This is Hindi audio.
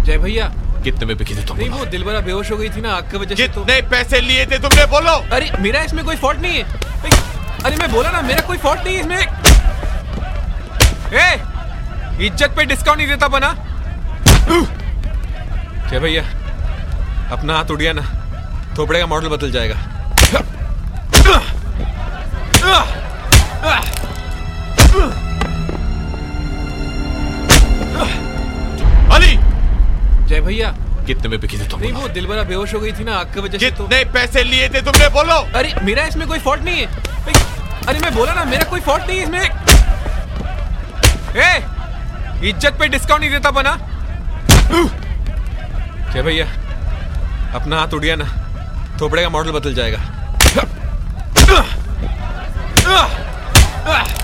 जय भैया, कितने में बिकी थी तुम? नहीं वो दिलबरा बेहोश हो गई थी ना आग की वजह से। कितने पैसे लिए थे तुमने, बोलो? अरे मेरा इसमें कोई फॉल्ट नहीं है। अरे मैं बोला ना मेरा कोई फॉल्ट नहीं है इसमें। इज्जत पे डिस्काउंट नहीं देता बना। जय भैया, अपना हाथ उड़ गया ना, थोपड़े का मॉडल बदल जाएगा। अली! जय भैया, कितने में बिकी थी तुम? नहीं वो दिलबरा बेहोश हो गई थी ना आग की वजह से। कितने पैसे लिए थे तुमने, बोलो? अरे मेरा इसमें कोई फॉल्ट नहीं है। अरे मैं बोला ना मेरा कोई फॉल्ट नहीं है इसमें। इज्जत पे डिस्काउंट नहीं देता बना। जय भैया, अपना हाथ उड़ गया ना, थोपड़े का मॉडल बदल जाएगा।